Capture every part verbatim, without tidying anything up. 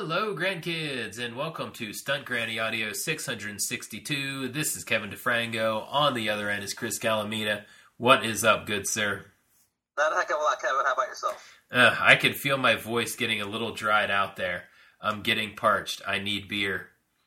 Hello, grandkids, and welcome to Stunt Granny Audio six hundred sixty-two. This is Kevin DeFrango. On the other end is Chris Calamita. What is up, good sir? Not a heck of a lot, Kevin. How about yourself? Uh, I can feel my voice getting a little dried out there. I'm getting parched. I need beer.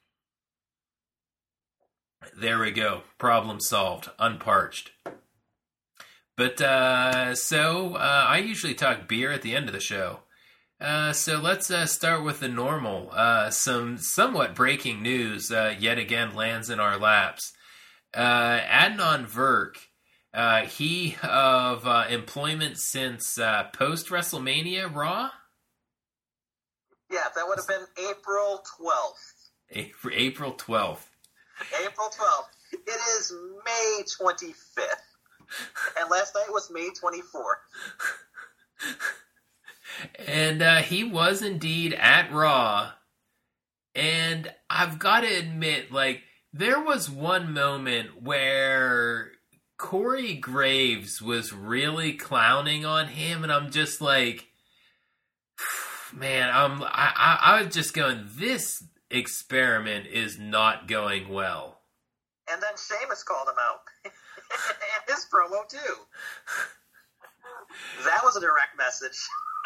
There we go. Problem solved. Unparched. But, uh, so, uh, I usually talk beer at the end of the show. Uh, so let's uh, start with the normal. Uh, some somewhat breaking news uh, yet again lands in our laps. Uh, Adnan Virk, uh, he of uh, employment since uh, post-WrestleMania Raw? Yeah, that would have been April twelfth. April twelfth. April twelfth. It is May twenty-fifth. And last night was May twenty-fourth. And uh, he was indeed at Raw. And I've got to admit, like, there was one moment where Corey Graves was really clowning on him, and I'm just like, man, I'm, I, I, I was just going, this experiment is not going well. And then Sheamus called him out. And his promo, too. That was a direct message.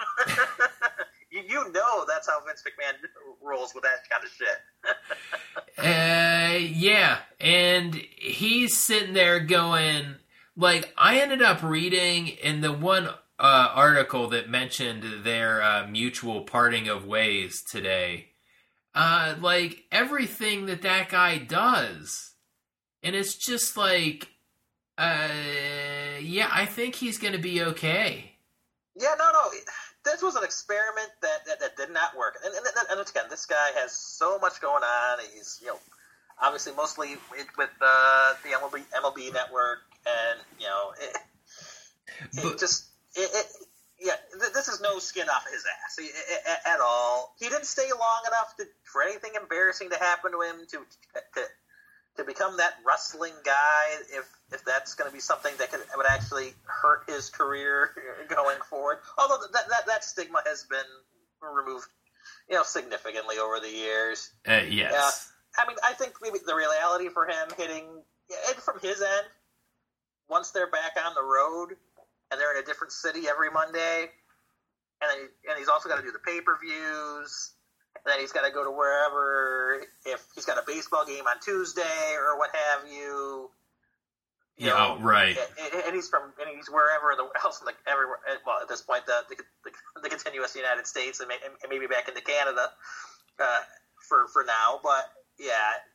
you, you know that's how Vince McMahon rolls with that kind of shit. uh, yeah, and he's sitting there going, like, I ended up reading in the one uh, article that mentioned their uh, mutual parting of ways today, uh, like, everything that that guy does. And it's just like, uh, yeah, I think he's going to be okay. Yeah, no, no. This was an experiment that, that, that did not work. And, and, and again, this guy has so much going on. He's, you know, obviously mostly with, with uh, the M L B, M L B network. And, you know, it, but, it just, it, it, yeah, th- this is no skin off his ass it, it, at all. He didn't stay long enough to, for anything embarrassing to happen to him to to, to become that wrestling guy, if if that's going to be something that could would actually hurt his career going forward. Although that that, that stigma has been removed, you know, significantly over the years. Uh, yes. Uh, I mean, I think maybe the reality for him hitting, and from his end, once they're back on the road and they're in a different city every Monday, and then, and he's also got to do the pay-per-views. And then he's got to go to wherever, if he's got a baseball game on Tuesday or what have you. you yeah, know, right. And, and he's from, and he's wherever the else, like everywhere. Well, at this point, the the, the continuous United States and, may, and maybe back into Canada uh, for for now. But yeah,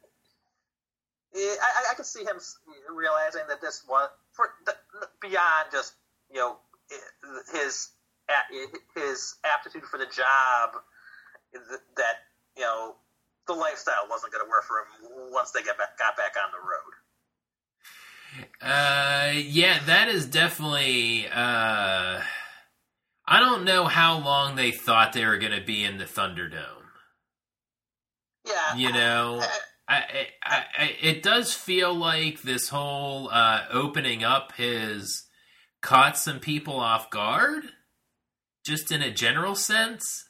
it, I I could see him realizing that this was for the, beyond just you know his his aptitude for the job. That, you know, the lifestyle wasn't going to work for him once they get back, got back on the road. Uh, yeah, that is definitely, uh, I don't know how long they thought they were going to be in the Thunderdome. Yeah. You know, I, I, I, I, it does feel like this whole uh, opening up has caught some people off guard, just in a general sense.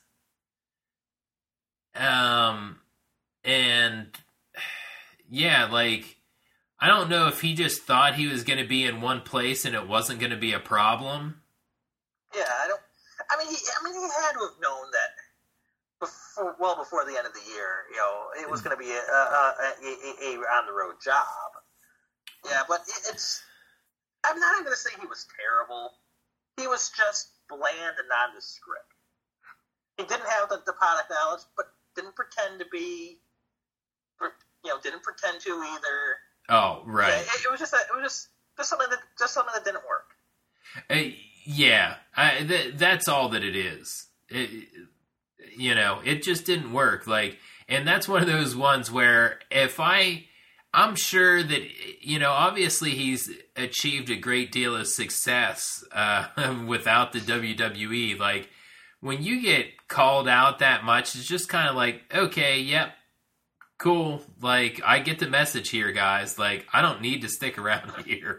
Um, and yeah, like, I don't know if he just thought he was going to be in one place and it wasn't going to be a problem. Yeah, I don't, I mean, he, I mean, he had to have known that before, well before the end of the year, you know, it was going to be a, a, a, a, a on the road job. Yeah, but it, it's, I'm not even going to say he was terrible. He was just bland and nondescript. He didn't have the, the product knowledge, but didn't pretend to be, you know, didn't pretend to either. Oh, right. Yeah, it, it was just a, it was just just something that just something that didn't work. Uh, yeah, I, th- that's all that it is. It, you know, it just didn't work. Like, and that's one of those ones where if I, I'm sure that you know, obviously he's achieved a great deal of success uh, without the W W E. Like, when you get called out that much, it's just kind of like, okay, yep, cool. Like, I get the message here, guys. Like, I don't need to stick around here.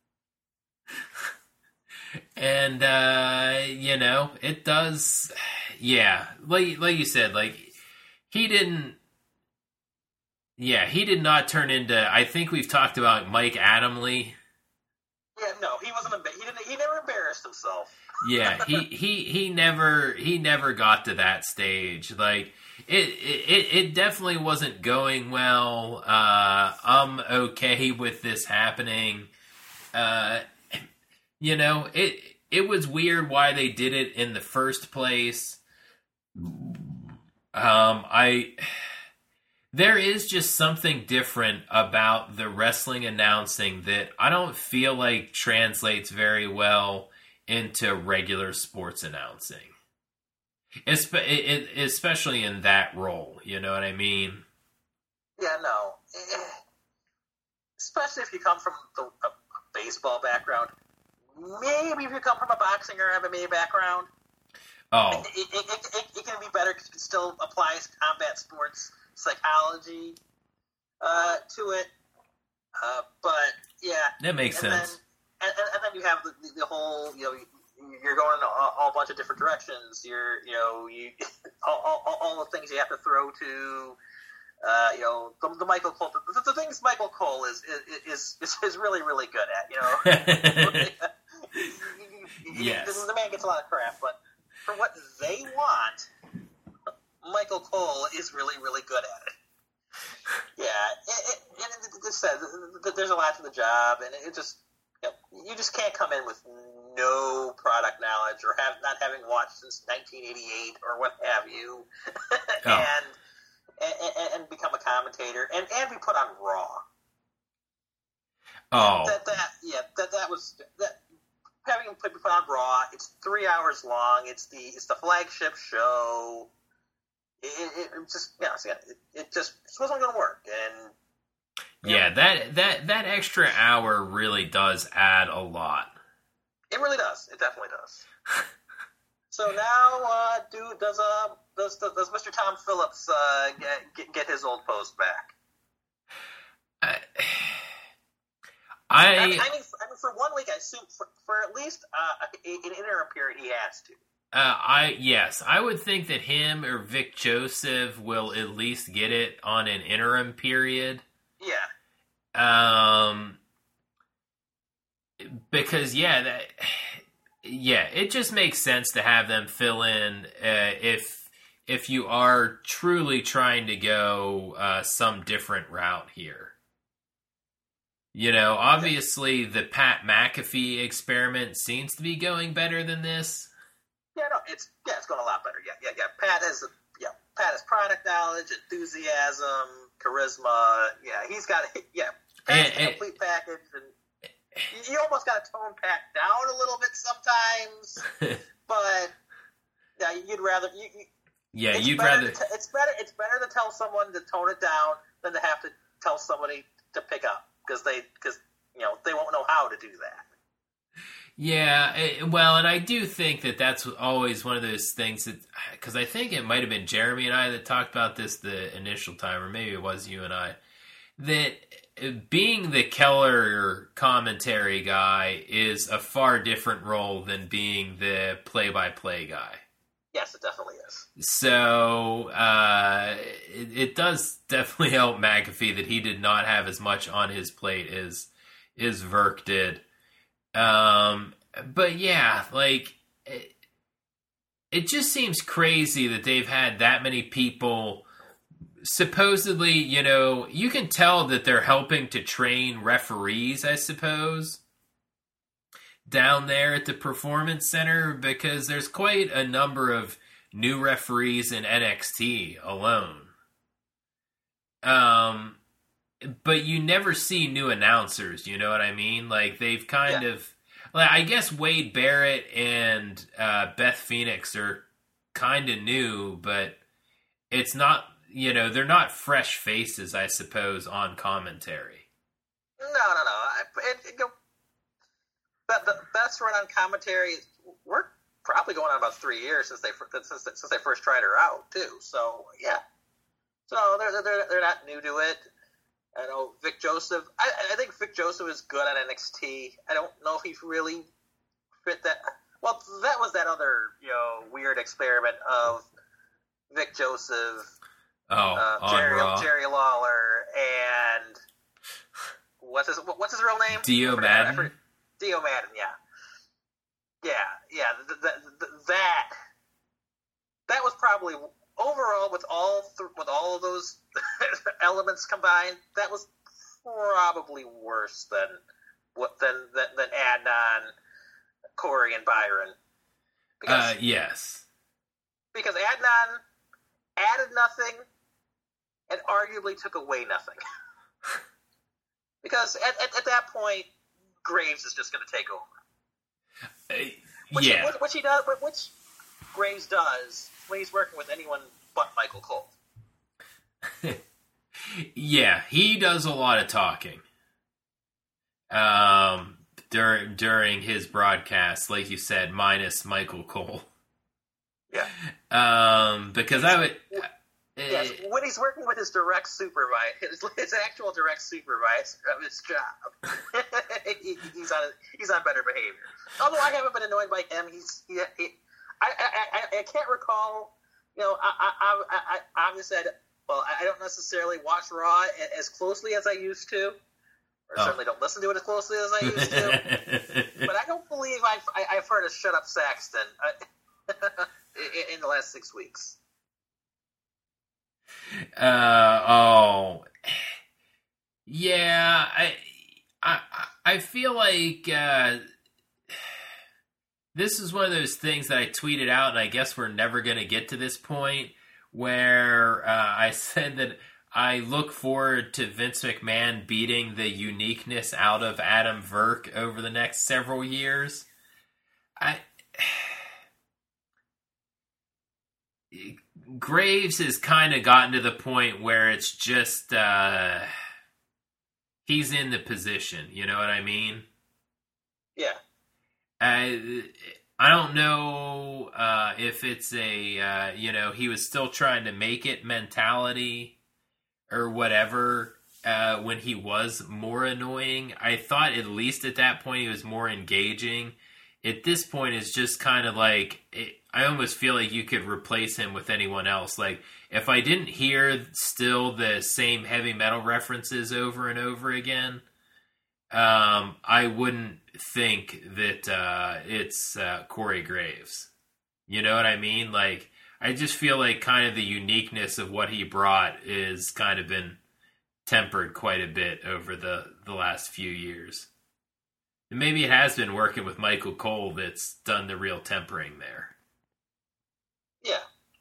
And, uh, you know, it does, yeah, like, like you said, like, he didn't. Yeah, he did not turn into. I think we've talked about Mike Adamle. Yeah, no, he wasn't. He didn't. He never embarrassed himself. Yeah, he, he he never he never got to that stage. Like it it it definitely wasn't going well. Uh, I'm okay with this happening. Uh, you know, it it was weird why they did it in the first place. Um, I there is just something different about the wrestling announcing that I don't feel like translates very well into regular sports announcing, Espe- especially in that role. You know what I mean? Yeah, no. Especially if you come from the, a baseball background. Maybe if you come from a boxing or M M A background. Oh. It, it, it, it, it can be better because it still applies combat sports psychology uh, to it. Uh, but, yeah. That makes and sense. Then, and, and, and then you have the, the, the whole, you know, you're going in a, a whole bunch of different directions. You're, you know, you all, all, all the things you have to throw to, uh, you know, the, the Michael Cole, the, the things Michael Cole is is is, is really, really good at, you know. Yes. The, the man gets a lot of crap, but for what they want, Michael Cole is really, really good at it. Yeah, it, it, it, it just says that there's a lot to the job, and it just, you know, you just can't come in with no product knowledge or have not having watched since nineteen eighty-eight or what have you, oh. and, and and become a commentator and, and be put on Raw. Oh, that that yeah that that was that having him put, put on Raw. It's three hours long. It's the it's the flagship show. It, it, it just yeah, it, it just it wasn't going to work. And yeah, know, that that that extra hour really does add a lot. It really does. It definitely does. So now, uh, do does uh does does Mister Tom Phillips uh, get, get get his old post back? I, I, I, I mean, I mean, for one week, I assume for, for at least uh, an interim period, he has to. Uh, I yes, I would think that him or Vic Joseph will at least get it on an interim period. Yeah. Um. Because yeah, that, yeah, it just makes sense to have them fill in uh, if if you are truly trying to go uh, some different route here. You know, obviously the Pat McAfee experiment seems to be going better than this. Yeah, no, it's yeah, it's going a lot better. Yeah, yeah, yeah. Pat has yeah, Pat has product knowledge, enthusiasm, charisma. Yeah, he's got yeah, Pat's and, a complete package, and you almost got to tone Pat down a little bit sometimes. But yeah, you'd rather you. you yeah, you'd rather. T- it's better. It's better to tell someone to tone it down than to have to tell somebody to pick up because they because you know they won't know how to do that. Yeah, it, well, and I do think that that's always one of those things that, because I think it might have been Jeremy and I that talked about this the initial time, or maybe it was you and I, that being the Keller commentary guy is a far different role than being the play-by-play guy. Yes, it definitely is. So, uh, it, it does definitely help McAfee that he did not have as much on his plate as, as Verk did. Um, but yeah, like, it, it just seems crazy that they've had that many people supposedly, you know, you can tell that they're helping to train referees, I suppose, down there at the Performance Center, because there's quite a number of new referees in N X T alone. Um, But you never see new announcers, you know what I mean? Like, they've kind yeah. of... Like, I guess Wade Barrett and uh, Beth Phoenix are kind of new, but it's not, you know, they're not fresh faces, I suppose, on commentary. No, no, no. I, it, it, you know, the, the best run on commentary, we're probably going on about three years since they since, since they first tried her out, too. So, yeah. So, they're, they're, they're not new to it. I know Vic Joseph. I, I think Vic Joseph is good at N X T. I don't know if he really fit that. Well, that was that other, you know, weird experiment of Vic Joseph Oh, uh, on Jerry Raw. Jerry Lawler and what's his what's his real name? Dio Madden. Dio Madden, yeah, yeah, yeah. Th- th- th- that that was probably overall with all th- with all of those elements combined, that was probably worse than what than than, than Adnan, Corey, and Byron. Because, uh, yes. Because Adnan added nothing and arguably took away nothing. Because at, at, at that point, Graves is just going to take over. Uh, which yeah. He, which, which he does, which Graves does when he's working with anyone but Michael Cole. Yeah, he does a lot of talking. Um, during during his broadcast, like you said, minus Michael Cole. Yeah. Um, because I would. Uh, yes, when he's working with his direct supervisor, his, his actual direct supervisor of his job, he, he's on he's on better behavior. Although I haven't been annoyed by him, he's he, he, I, I, I I can't recall. You know, I I I, I obviously I, well I don't necessarily watch Raw as closely as I used to, or oh. certainly don't listen to it as closely as I used to. But I don't believe I've I, I've heard a "Shut Up, Saxton" uh, in, in the last six weeks. Uh oh, yeah. I I I feel like uh, this is one of those things that I tweeted out, and I guess we're never going to get to this point where uh, I said that I look forward to Vince McMahon beating the uniqueness out of Adam Verk over the next several years. I. Graves has kind of gotten to the point where it's just uh, he's in the position. You know what I mean? Yeah. I I don't know uh, if it's a uh, you know he was still trying to make it mentality or whatever uh, when he was more annoying. I thought at least at that point he was more engaging. At this point, it's just kind of like, it, I almost feel like you could replace him with anyone else. Like, if I didn't hear still the same heavy metal references over and over again, um, I wouldn't think that uh, it's uh, Corey Graves. You know what I mean? Like, I just feel like kind of the uniqueness of what he brought is kind of been tempered quite a bit over the, the last few years. And maybe it has been working with Michael Cole that's done the real tempering there. Yeah.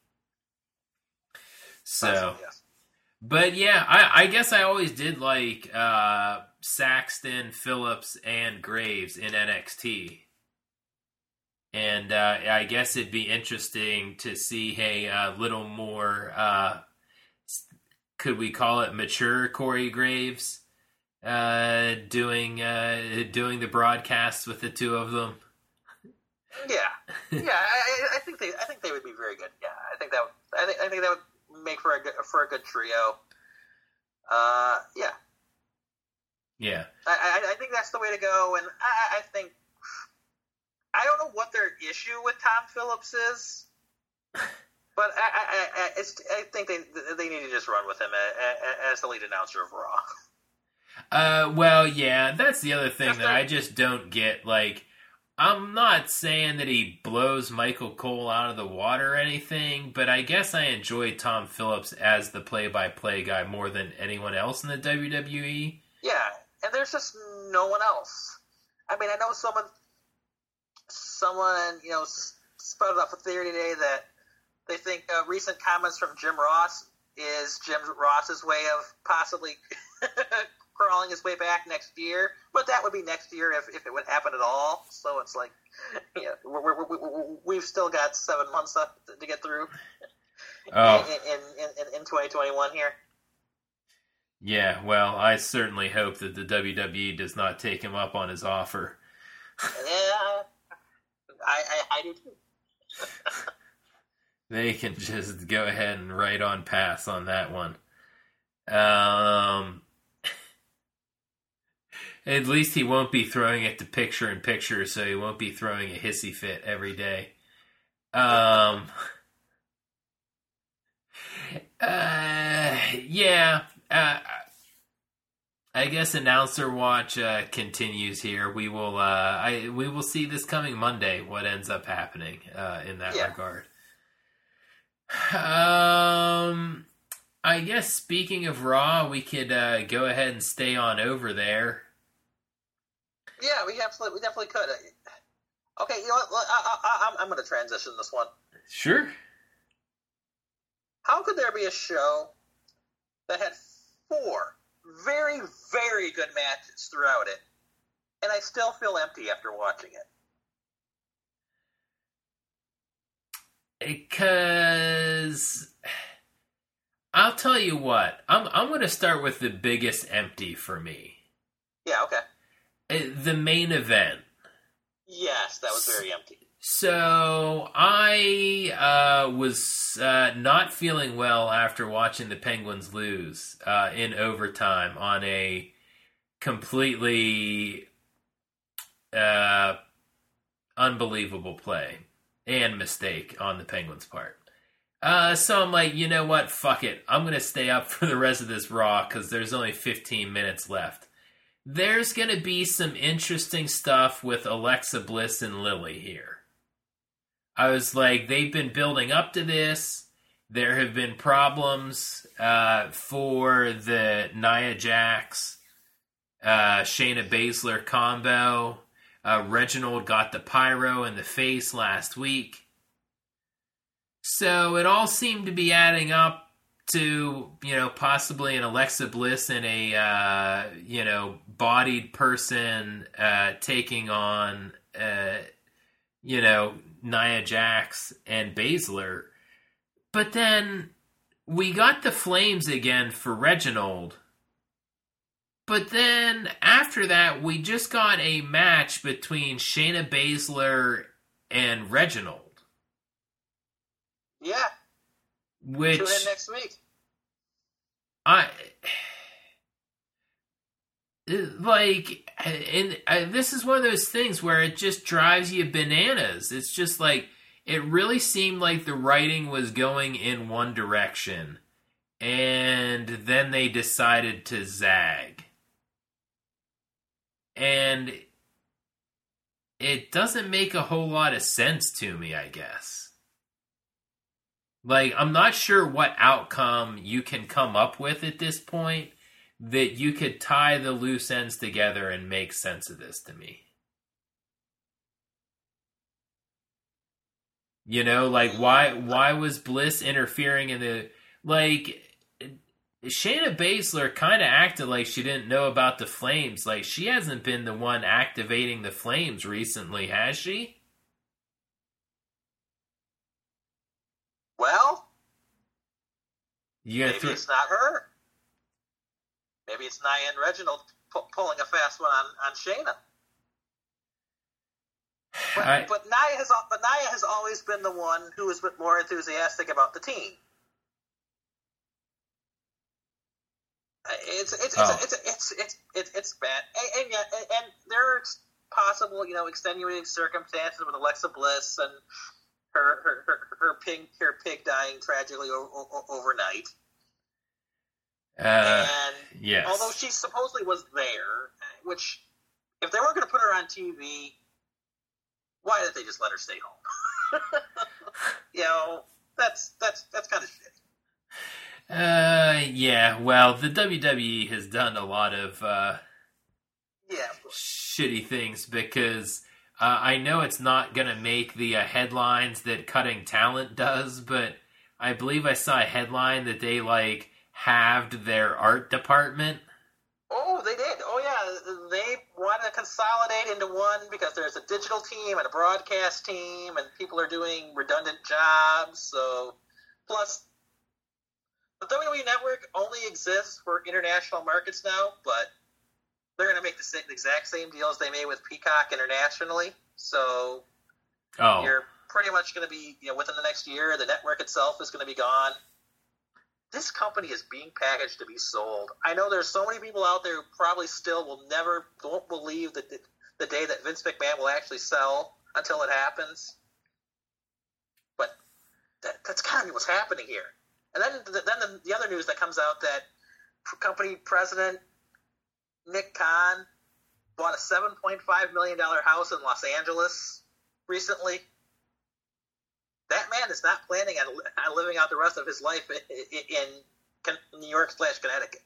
So, yes. But yeah, I, I guess I always did like uh, Saxton, Phillips, and Graves in N X T. And uh, I guess it'd be interesting to see a uh, little more, uh, could we call it mature Corey Graves? Uh, doing uh, doing the broadcasts with the two of them. Yeah, yeah. I, I think they I think they would be very good. Yeah, I think that would, I think I think that would make for a good for a good trio. Uh, yeah, yeah. I, I I think that's the way to go, and I I think I don't know what their issue with Tom Phillips is, but I I I, it's, I think they they need to just run with him as the lead announcer of Raw. Uh, well, yeah, that's the other thing that I just don't get. Like, I'm not saying that he blows Michael Cole out of the water or anything, but I guess I enjoy Tom Phillips as the play-by-play guy more than anyone else in the W W E. Yeah, and there's just no one else. I mean, I know someone, someone, you know, sprouted off a theory today that they think uh, recent comments from Jim Ross is Jim Ross's way of possibly crawling his way back next year, but that would be next year if, if it would happen at all. So it's like, yeah, we're, we're, we're, we've still got seven months up to get through oh. in, in, in, in twenty twenty-one here. Yeah, well, I certainly hope that the W W E does not take him up on his offer. Yeah, I, I, I do too. They can just go ahead and right on pass on that one. Um... At least he won't be throwing it to picture-in-picture, so he won't be throwing a hissy fit every day. Um, uh, yeah, uh, I guess announcer watch uh, continues here. We will, uh, I we will see this coming Monday. What ends up happening uh, in that Yeah. regard? Um, I guess speaking of Raw, we could uh, go ahead and stay on over there. Yeah, we absolutely, we definitely could. Okay, you know what? I, I, I'm, I'm going to transition this one. Sure. How could there be a show that had four very, very good matches throughout it, and I still feel empty after watching it? Because I'll tell you what, I'm I'm going to start with the biggest empty for me. Yeah, okay. Uh, The main event. Yes, that was very empty. So I uh, was uh, not feeling well after watching the Penguins lose uh, in overtime on a completely uh, unbelievable play and mistake on the Penguins' part. Uh, so I'm like, you know what? Fuck it. I'm going to stay up for the rest of this Raw because there's only fifteen minutes left. There's going to be some interesting stuff with Alexa Bliss and Lily here. I was like, they've been building up to this. There have been problems uh, for the Nia Jax, uh, Shayna Baszler combo. Uh, Reginald got the pyro in the face last week. So it all seemed to be adding up to, you know, possibly an Alexa Bliss and a, uh, you know, bodied person uh, taking on, uh, you know, Nia Jax and Baszler. But then we got the flames again for Reginald. But then after that, we just got a match between Shayna Baszler and Reginald. Yeah. Which Tune in next week. I like, and I, this is one of those things where it just drives you bananas. It's just like, it really seemed like the writing was going in one direction, and then they decided to zag. And it doesn't make a whole lot of sense to me, I guess. Like, I'm not sure what outcome you can come up with at this point that you could tie the loose ends together and make sense of this to me. You know, like, why why was Bliss interfering in the... Like, Shayna Baszler kind of acted like she didn't know about the flames. Like, she hasn't been the one activating the flames recently, has she? Well, You maybe th- it's not her. Maybe it's Nia and Reginald pu- pulling a fast one on, on Shayna. But, I, but Nia has al- but Nia has always been the one who has been more enthusiastic about the team. Uh, It's it's it's Oh. it's it's it's it's, it's bad, and, and yeah, and, and there's possible, you know, extenuating circumstances with Alexa Bliss and her her her, her pig her pig dying tragically o- o- overnight. uh, And yes. although she supposedly was there, which if they weren't going to put her on T V, why didn't they just let her stay home? You know, that's that's that's kind of shitty. Uh, yeah, well, the W W E has done a lot of uh, Yeah, shitty things because uh, I know it's not going to make the uh, headlines that Cutting Talent does, but I believe I saw a headline that they, like, halved their art department. oh, they did. Oh, yeah, they want to consolidate into one because there's a digital team and a broadcast team, and people are doing redundant jobs. So, plus, the W W E Network only exists for international markets now, but they're going to make the, same, the exact same deals they made with Peacock internationally. So, Oh, you're pretty much going to be, you know, within the next year, the network itself is going to be gone. This company is being packaged to be sold. I know there's so many people out there who probably still will never, won't believe that the, the day that Vince McMahon will actually sell until it happens. But that, that's kind of what's happening here. And then, then the, the other news that comes out that company president Nick Khan bought a seven point five million dollars house in Los Angeles recently. That man is not planning on, on living out the rest of his life in, in New York slash Connecticut.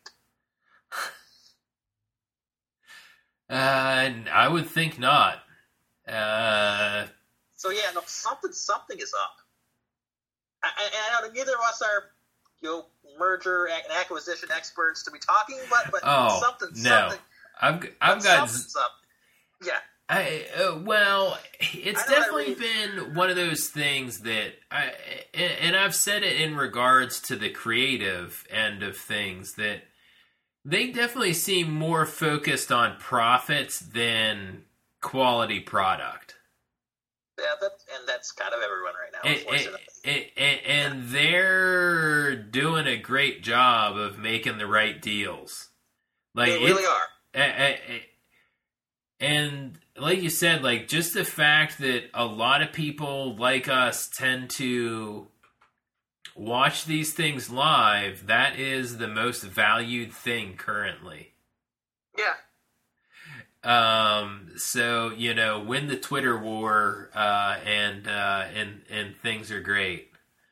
Uh, I would think not. Uh, so yeah, no, something something is up. And I, I know neither of us are, you know, merger and acquisition experts to be talking, but but oh, something no. something. I've I've got something's up. Yeah. I uh, well, it's definitely read... been one of those things that I and I've said it in regards to the creative end of things that they definitely seem more focused on profits than quality product. Yeah, that's, and that's kind of everyone right now, unfortunately. And, and, and they're doing a great job of making the right deals. Like they really are. And like you said, like just the fact that a lot of people like us tend to watch these things live, that is the most valued thing currently. Yeah. Um, so, you know, win the Twitter war, uh, and, uh, and, and things are great.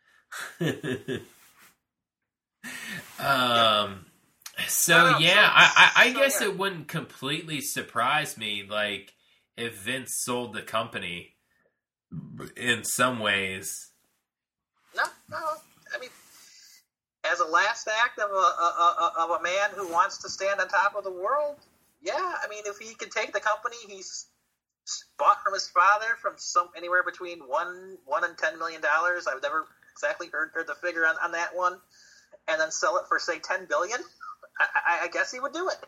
um, so yeah, I, I, I guess it wouldn't completely surprise me, like, if Vince sold the company in some ways. No, no, I mean, as a last act of a, a, a, of a man who wants to stand on top of the world, yeah, I mean, if he can take the company he's bought from his father from some anywhere between one one and ten million dollars, I've never exactly heard, heard the figure on, on that one, and then sell it for say ten billion, I, I, I guess he would do it.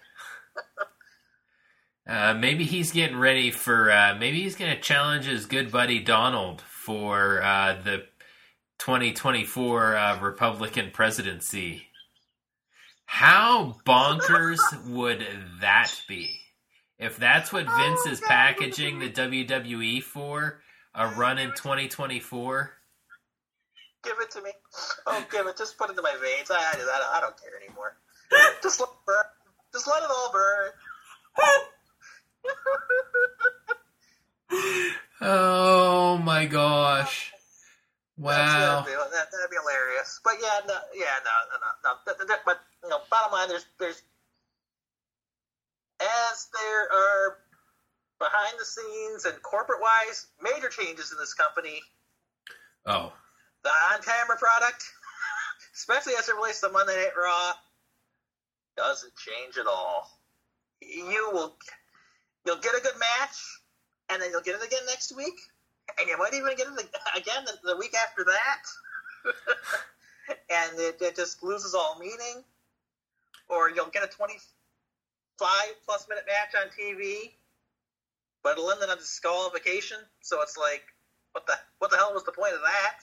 uh, maybe he's getting ready for. Uh, maybe he's going to challenge his good buddy Donald for uh, the twenty twenty-four uh, Republican presidency. How bonkers would that be? If that's what Vince is packaging the W W E for, a run in twenty twenty-four? Give it to me. Oh, give it. Just put it in my veins. I, I, don't, I don't care anymore. Just let it burn. Just let it all burn. Oh, my gosh. Wow. That'd be, that, that'd be hilarious. But yeah, no, yeah, no, no, no. no. But, you know, bottom line, there's, there's, as there are behind the scenes and corporate wise, major changes in this company. Oh. The on-camera product, especially as it relates to Monday Night Raw, doesn't change at all. You will, you'll get a good match, and then you'll get it again next week. And you might even get it again the, the week after that. And it, it just loses all meaning. Or you'll get a twenty-five plus minute match on T V, but it'll end in a disqualification. So it's like, what the what the hell was the point of that?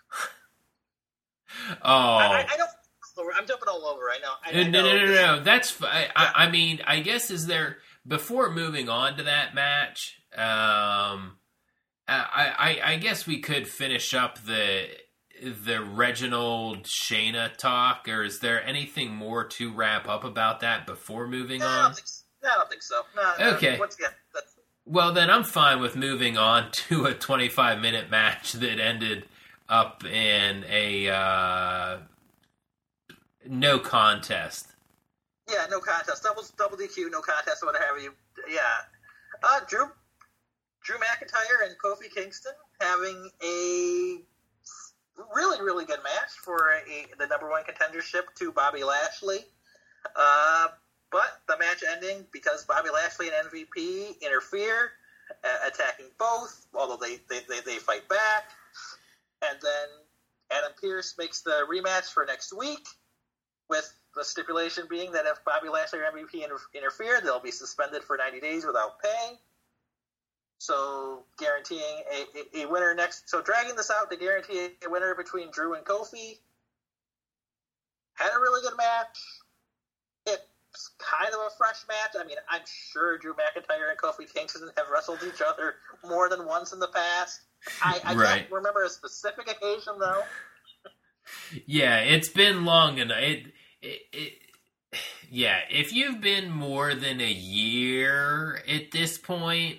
Oh. I, I don't... I'm jumping all over right now. I, I no, know. no, no, no, no. That's... I, I, I mean, I guess is there... Before moving on to that match... Um... I, I, I guess we could finish up the the Reginald Shayna talk, or is there anything more to wrap up about that before moving no, on? I don't think so. No, I don't think so. No, okay. No, once again, that's... Well, then I'm fine with moving on to a twenty-five minute match that ended up in a uh, no contest. Yeah, no contest. Double, double D Q, no contest, what have you. Yeah. Uh, Drew... Drew McIntyre and Kofi Kingston having a really, really good match for a, the number one contendership to Bobby Lashley. Uh, but the match ending because Bobby Lashley and M V P interfere, uh, attacking both, although they, they, they, they fight back. And then Adam Pearce makes the rematch for next week, with the stipulation being that if Bobby Lashley or M V P inter- interfere, they'll be suspended for ninety days without pay. So guaranteeing a, a, a winner next. So dragging this out to guarantee a winner between Drew and Kofi. Had a really good match. It's kind of a fresh match. I mean, I'm sure Drew McIntyre and Kofi Kingston have wrestled each other more than once in the past. I, I right. can't remember a specific occasion, though. Yeah, it's been long enough. It, it, it, yeah, if you've been more than a year at this point,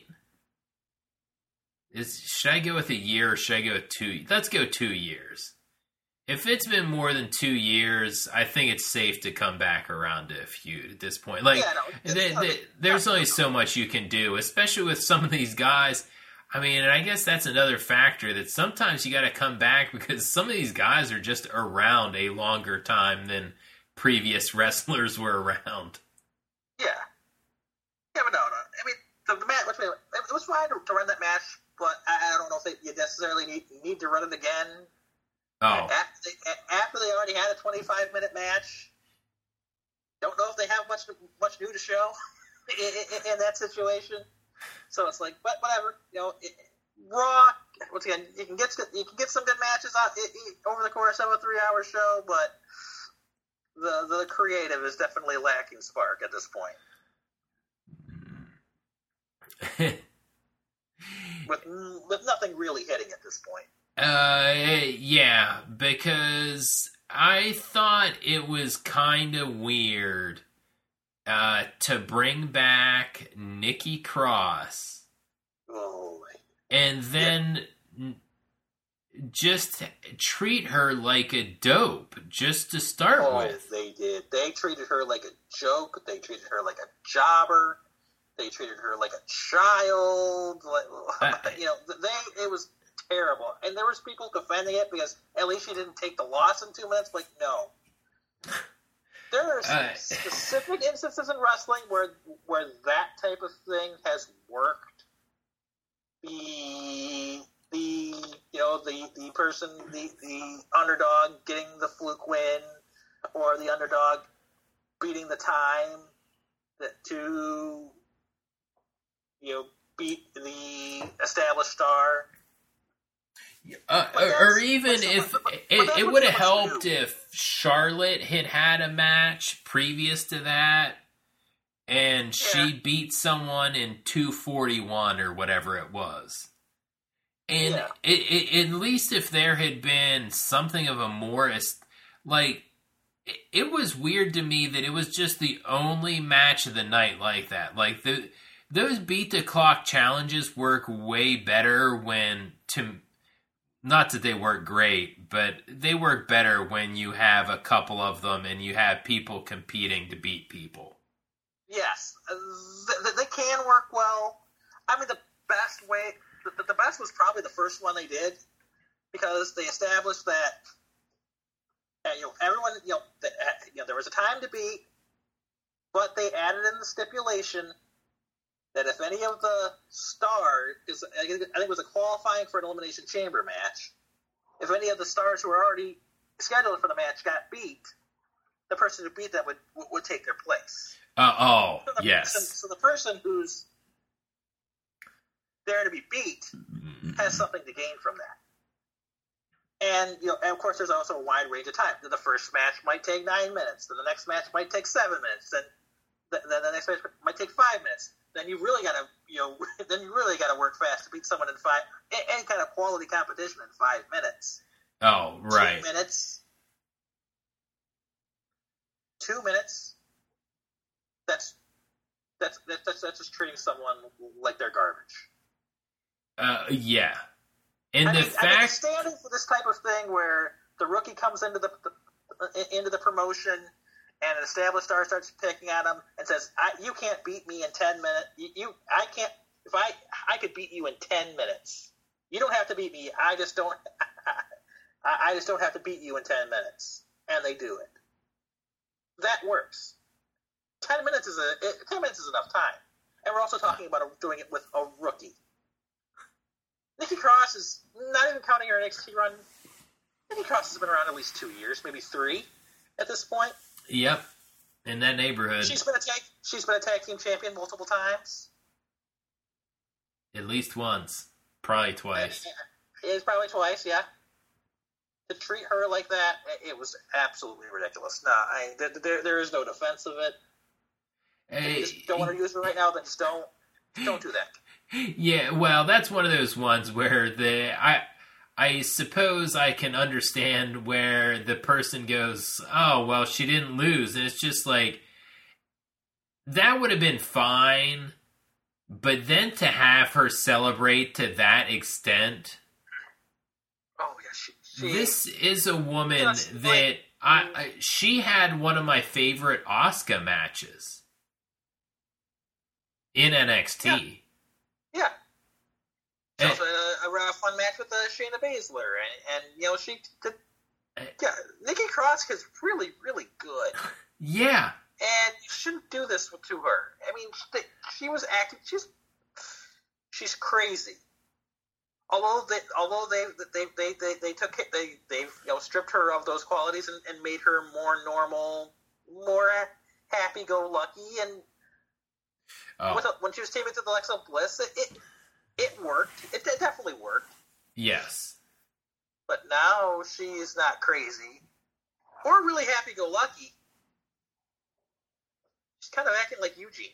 is should I go with a year or should I go with two? Let's go two years. If it's been more than two years, I think it's safe to come back around to a feud at this point. Like, Yeah, no, they, they, there's only so much you can do, especially with some of these guys. I mean, and I guess that's another factor that sometimes you got to come back because some of these guys are just around a longer time than previous wrestlers were around. Yeah. Yeah, but no, no. I mean, the, the match, it was fine to, to run that match, but I, I don't know if they, you necessarily need, need to run it again. Oh. After they, after they already had a twenty-five minute match, don't know if they have much much new to show in, in, in that situation. So it's like, but whatever, you know. It, Raw, once again, you can get you can get some good matches out it, it, over the course of a three hour show, but the the creative is definitely lacking spark at this point. with with nothing really hitting at this point. Uh, yeah, because I thought it was kind of weird uh, to bring back Nikki Cross Oh, and then yeah. just treat her like a dope just to start oh, with. They did. They treated her like a joke. They treated her like a jobber. They treated her like a child. Like, uh, you know, they it was terrible. And there was people defending it because at least she didn't take the loss in two minutes. Like, no. There are uh, specific instances in wrestling where where that type of thing has worked. The the you know the, the person the, the underdog getting the fluke win, or the underdog beating the time that to you know beat the established star. Uh, or even if but, but, it, but it would have helped new. if Charlotte had had a match previous to that and yeah. she beat someone in two forty-one or whatever it was. And yeah. it, it, at least if there had been something of a more, like, it, it was weird to me that it was just the only match of the night like that. Like, the those beat the clock challenges work way better when, to not that they work great, but they work better when you have a couple of them and you have people competing to beat people. Yes, they, they can work well. I mean, the best way, the, the best was probably the first one they did, because they established that, uh, you know, everyone, you know, the, uh, you know, there was a time to beat, but they added in the stipulation that if any of the stars, I think it was a qualifying for an Elimination Chamber match, if any of the stars who were already scheduled for the match got beat, the person who beat them would would take their place. Uh, oh, so the yes. Person, so the person who's there to be beat has something to gain from that. And, you know, and of course, there's also a wide range of time. The first match might take nine minutes. Then the next match might take seven minutes. Then the, then the next match might take five minutes. Then you really got to, you know, then you really got to work fast to beat someone in five, any kind of quality competition in five minutes. Oh, right. Two minutes. Two minutes. That's that's that's that's just treating someone like they're garbage. Uh, yeah. And I the mean, fact I mean, standing for this type of thing where the rookie comes into the, the into the promotion and an established star starts picking at him and says, I, "You can't beat me in ten minutes. You, you, I can't. If I, I could beat you in ten minutes. You don't have to beat me. I just don't. I, I just don't have to beat you in ten minutes." And they do it. That works. Ten minutes is a it, ten minutes is enough time, and we're also talking about a, doing it with a rookie. Nikki Cross is not even counting her N X T run. Nikki Cross has been around at least two years, maybe three, at this point. Yep, in that neighborhood. She's been a tag. She's been a tag team champion multiple times. At least once, probably twice. It's probably twice, yeah. To treat her like that, it was absolutely ridiculous. No, I, there, there is no defense of it. Hey, if you just don't want to use it right now, then just don't, just don't do that. Yeah, well, that's one of those ones where the I I suppose I can understand where the person goes, oh, well, she didn't lose. And it's just like, that would have been fine. But then to have her celebrate to that extent. Oh, yeah. She, she, this is a woman just, that like, I, I. She had one of my favorite Asuka matches in N X T. Yeah. yeah. She And, also had a, a fun match with uh, Shayna Baszler. And, and, you know, she did. Yeah, Nikki Cross is really, really good. Yeah. And you shouldn't do this to her. I mean, she, she was acting. She's she's crazy. Although they, although they they they they, they took it, they they you know stripped her of those qualities and, and made her more normal, more happy-go-lucky. And oh. with a, when she was taping to the Alexa Bliss, it, it it worked. It, it definitely worked. Yes. But now she's not crazy or really happy-go-lucky. She's kind of acting like Eugene.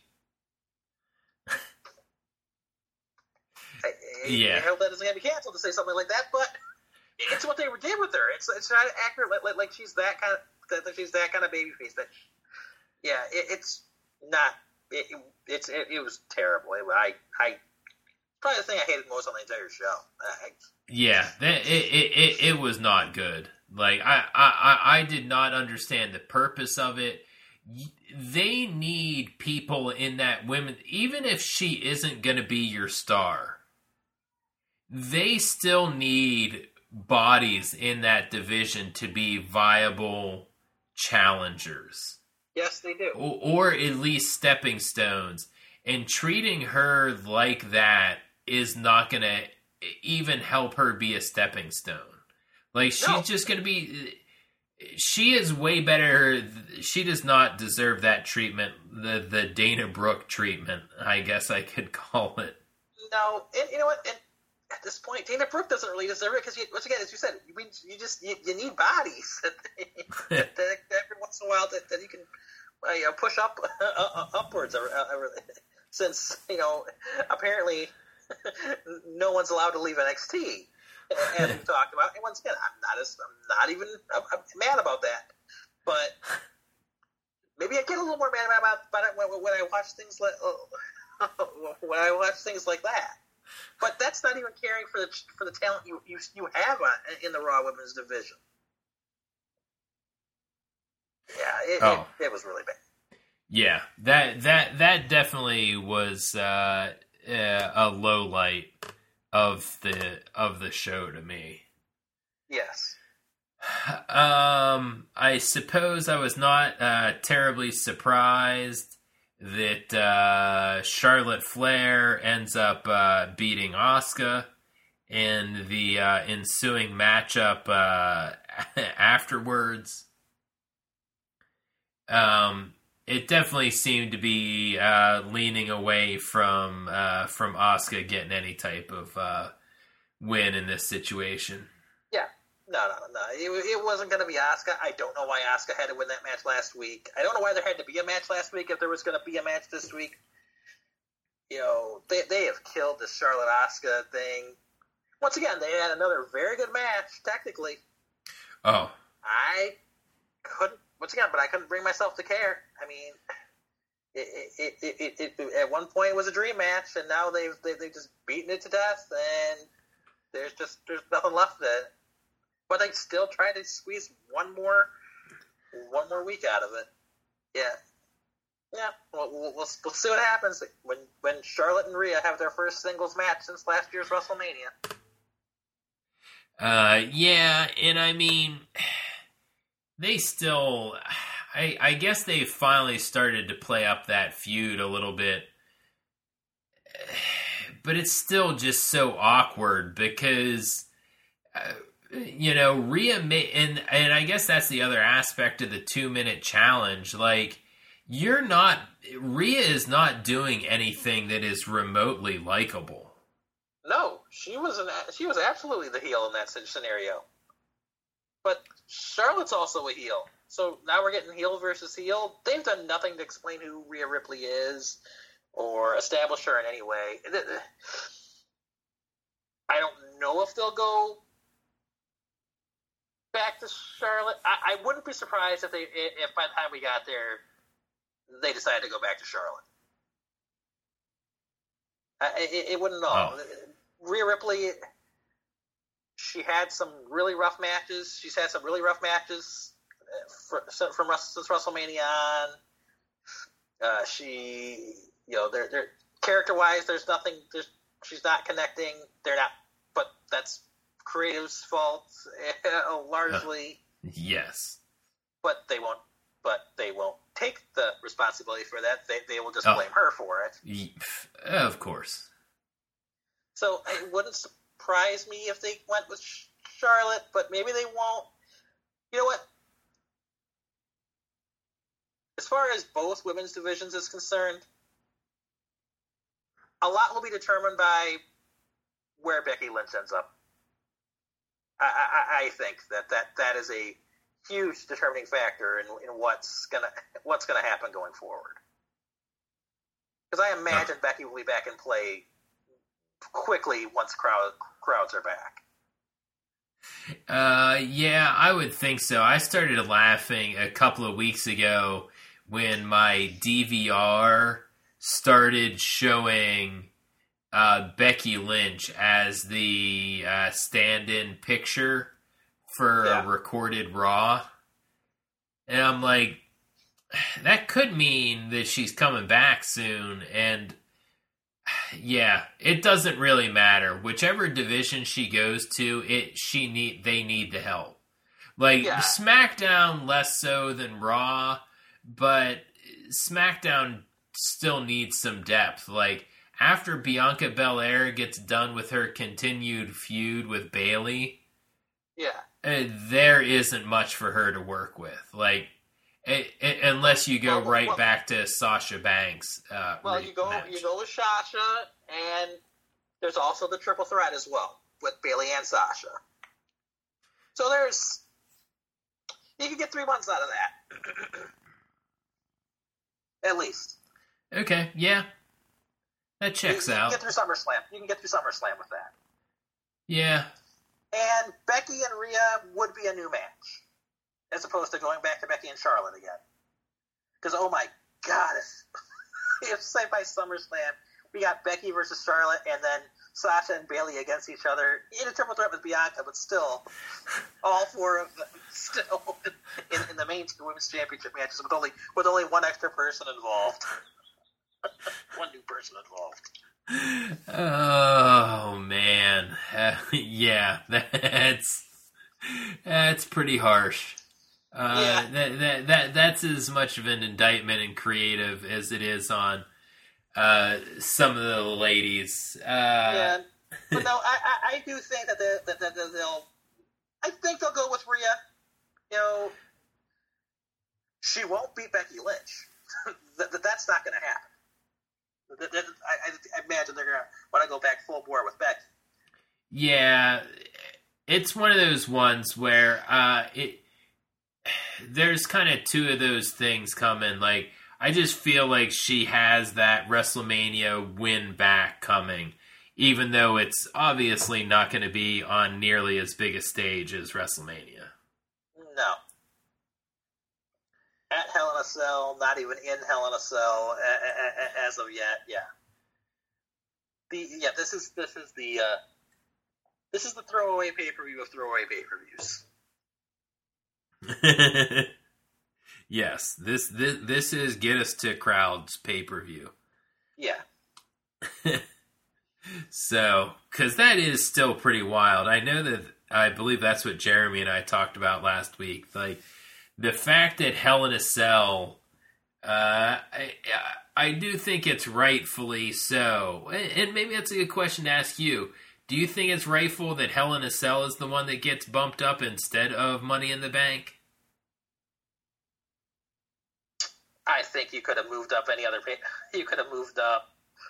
I, I, yeah. I hope that doesn't get me canceled to say something like that, but it's what they did with her. It's it's not accurate. Like, like she's that kind of that she's that kind of baby face. That yeah, it, it's not. It, it it's it, it was terrible. It, I I probably the thing I hated most on the entire show. I, yeah, that, it, it it it was not good. Like I I I did not understand the purpose of it. They need people in that women, even if she isn't going to be your star, they still need bodies in that division to be viable challengers. Yes, they do. Or, or at least stepping stones. And treating her like that is not going to even help her be a stepping stone. Like, she's no. just going to be... She is way better. She does not deserve that treatment, the the Dana Brooke treatment, I guess I could call it. No, and you know what? And at this point, Dana Brooke doesn't really deserve it because, once again, as you said, you, you just you, you need bodies that, that every once in a while that, that you can uh, you know, push up uh, upwards. Uh, uh, since you know, apparently, no one's allowed to leave N X T. As we talked about, and once again, I'm not as I'm not even I'm, I'm mad about that, but maybe I get a little more mad about, about it when, when I watch things like when I watch things like that. But that's not even caring for the for the talent you you, you have in the Raw Women's division. Yeah, it, oh. it, it was really bad. Yeah, that that that definitely was uh, a low light of the of the show to me. Yes. Um, I suppose I was not uh, terribly surprised that uh, Charlotte Flair ends up uh, beating Asuka in the uh, ensuing matchup uh, afterwards. Um, it definitely seemed to be uh, leaning away from uh, from Asuka getting any type of uh, win in this situation. Yeah, no, no, no. It, it wasn't going to be Asuka. I don't know why Asuka had to win that match last week. I don't know why there had to be a match last week if there was going to be a match this week. You know, they they have killed this Charlotte Asuka thing. Once again, they had another very good match, technically. Oh. I couldn't. Once again, but I couldn't bring myself to care. I mean, it, it, it, it, it at one point it was a dream match, and now they've they, they've just beaten it to death, and there's just there's nothing left of it. But they still try to squeeze one more one more week out of it. Yeah, yeah. Well, we'll, we'll, we'll see what happens when when Charlotte and Rhea have their first singles match since last year's WrestleMania. Uh, yeah, and I mean. They still, I, I guess they finally started to play up that feud a little bit, but it's still just so awkward because, uh, you know, Rhea may, and and I guess that's the other aspect of the two minute challenge. Like, you're not, Rhea is not doing anything that is remotely likable. No, she was an she was absolutely the heel in that scenario. But Charlotte's also a heel. So now we're getting heel versus heel. They've done nothing to explain who Rhea Ripley is or establish her in any way. I don't know if they'll go back to Charlotte. I, I wouldn't be surprised if they if by the time we got there, they decided to go back to Charlotte. I, it, it wouldn't know. Oh. Rhea Ripley, she had some really rough matches. She's had some really rough matches for, from since WrestleMania on. Uh, she, you know, they're, they're character-wise, there's nothing. There's, she's not connecting. They're not, but that's creative's fault largely. Uh, yes, but they won't. But they won't take the responsibility for that. They they will just oh. blame her for it. Of course. So it wouldn't surprise me if they went with Charlotte, but maybe they won't. You know what? As far as both women's divisions is concerned, a lot will be determined by where Becky Lynch ends up. I, I, I think that, that that is a huge determining factor in, in what's gonna what's gonna happen going forward. Because I imagine oh. Becky will be back in play quickly once crowd crowds are back. Uh, yeah, I would think so. I started laughing a couple of weeks ago when my D V R started showing uh, Becky Lynch as the uh, stand-in picture for yeah. a recorded Raw. And I'm like, that could mean that she's coming back soon. And yeah, it doesn't really matter. Whichever division she goes to, it she need they need the help. Like yeah. SmackDown less so than Raw, but SmackDown still needs some depth. Like after Bianca Belair gets done with her continued feud with Bayley, yeah, uh, there isn't much for her to work with. Like it, it, unless you go well, right well, back to Sasha Banks. Uh, well, you go match. you go with Sasha, and there's also the triple threat as well with Bayley and Sasha. So there's you can get three months out of that. At least. Okay, yeah. That checks you, you out. You can get through SummerSlam. You can get through SummerSlam with that. Yeah. And Becky and Rhea would be a new match, as opposed to going back to Becky and Charlotte again. Because, oh my God, if, if say by SummerSlam, we got Becky versus Charlotte, and then Sasha and Bayley against each other in a triple threat with Bianca, but still, all four of them still in, in the main two women's championship matches with only with only one extra person involved, one new person involved. Oh man, uh, yeah, that's that's pretty harsh. Uh, yeah. that, that that that's as much of an indictment in creative as it is on uh, some of the ladies. Uh, yeah, but no, I, I, I do think that, they, that, that they'll. I think they'll go with Rhea. You know, she won't beat Becky Lynch. that, that, that's not going to happen. That, that, I, I imagine they're going to want to go back full bore with Becky. Yeah, it's one of those ones where uh, it. There's kind of two of those things coming. Like, I just feel like she has that WrestleMania win back coming, even though it's obviously not going to be on nearly as big a stage as WrestleMania. No. At Hell in a Cell, not even in Hell in a Cell as of yet. Yeah. The yeah, this is this is the uh, this is the throwaway pay per view of throwaway pay per views. Yes, this, this this is get us to crowds pay per view. Yeah. So, because that is still pretty wild. I know that I believe that's what Jeremy and I talked about last week. Like the fact that Hell in a Cell, uh, I, I do think it's rightfully so, and maybe that's a good question to ask you. Do you think it's rightful that Hell in a Cell is the one that gets bumped up instead of Money in the Bank? I think you could have moved up any other. You could have moved up.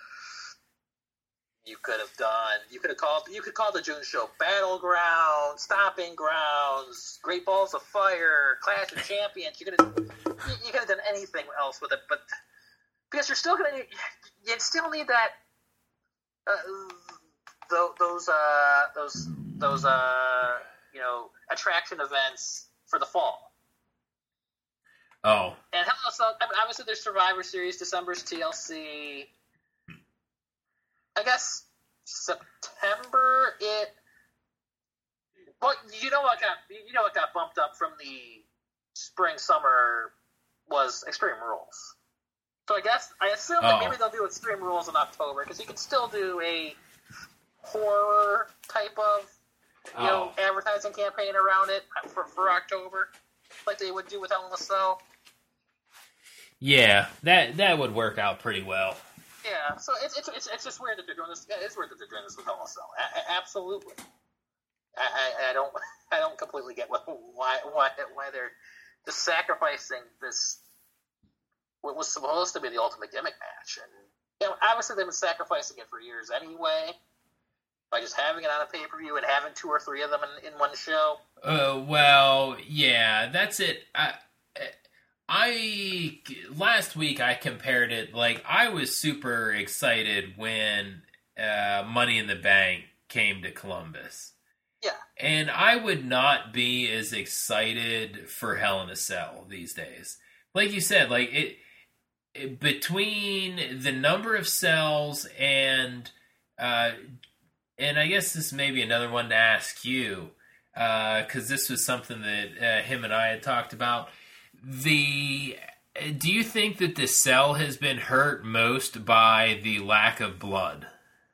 You could have done. You could have called. You could call the June show Battleground, Stomping Grounds, Great Balls of Fire, Clash of Champions. You could have. You, you could have done anything else with it, but because you're still gonna. You still need that. Uh, those uh those those uh you know, attraction events for the fall. Oh. And Hell in a Cell, I mean, obviously there's Survivor Series, December's T L C. I guess September it. Well, you know what got you know what got bumped up from the spring summer was Extreme Rules. So I guess I assume oh. that maybe they'll do Extreme Rules in October because you can still do a horror type of you oh. know advertising campaign around it for, for October, like they would do with Hell in a Cell. Yeah, that that would work out pretty well. Yeah, so it's it's it's, it's just weird that they're doing this. It's weird that they're doing this with Hell in a Cell. A- a- absolutely, I, I, I don't I don't completely get what, why why why they're just sacrificing this what was supposed to be the ultimate gimmick match, and you know, obviously they've been sacrificing it for years anyway by just having it on a pay per view and having two or three of them in, in one show. Uh, well, yeah, that's it. I. I last week I compared it, like I was super excited when uh, Money in the Bank came to Columbus. Yeah. And I would not be as excited for Hell in a Cell these days. Like you said, like it, it between the number of cells and uh, and I guess this may be another one to ask you because uh, this was something that uh, him and I had talked about. The do you think that the cell has been hurt most by the lack of blood?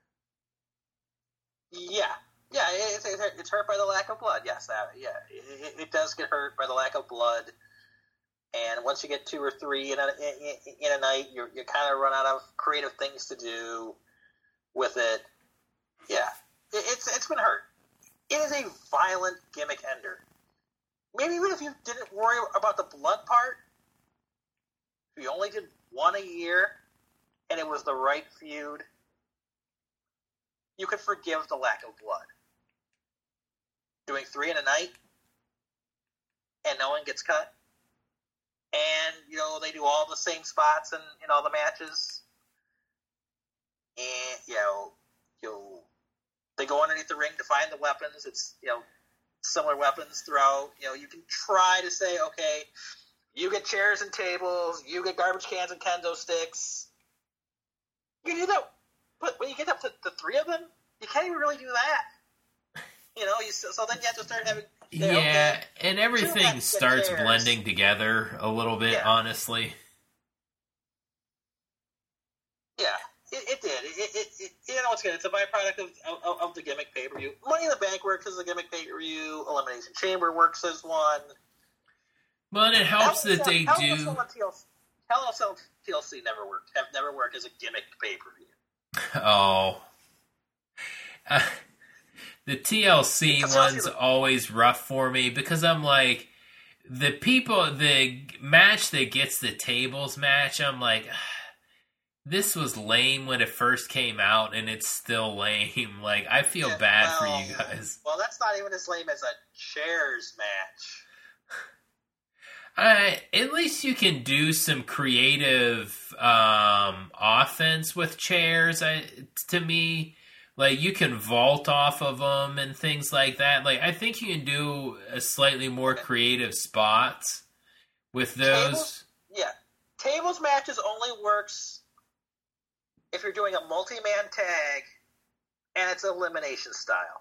Yeah, yeah, it's, it's hurt by the lack of blood. Yes, uh, yeah, it, it does get hurt by the lack of blood. And once you get two or three in a in, in a night, you you kind of run out of creative things to do with it. Yeah, it, it's it's been hurt. It is a violent gimmick ender. Maybe even if you didn't worry about the blood part, if you only did one a year and it was the right feud, you could forgive the lack of blood. Doing three in a night and no one gets cut, and you know they do all the same spots in, in all the matches, and you know you they go underneath the ring to find the weapons. It's you know. Similar weapons throughout. You know, you can try to say, okay, you get chairs and tables, you get garbage cans and kendo sticks. You can do that, but when you get up to the three of them, you can't even really do that. You know, you so then you have to start having. You know, yeah, okay, and everything starts chairs. blending together a little bit, yeah. honestly. Yeah. It, it did. It, it, it, you know, it's good. It's a byproduct of, of, of the gimmick pay-per-view. Money in the Bank works as a gimmick pay-per-view. Elimination Chamber works as one. Well, it helps that they Hell do. Hell in a Cell T L C never worked. Have never worked as a gimmick pay-per-view. Oh. Uh, the T L C one's always rough for me because I'm like, the people, the match that gets the tables match, I'm like, this was lame when it first came out, and it's still lame. Like, I feel yeah, bad well, for you guys. Well, that's not even as lame as a chairs match. Uh, at least you can do some creative um, offense with chairs, I, to me. Like, you can vault off of them and things like that. Like, I think you can do a slightly more creative spots with those. Tables, yeah. Tables matches only works if you're doing a multi-man tag and it's elimination style.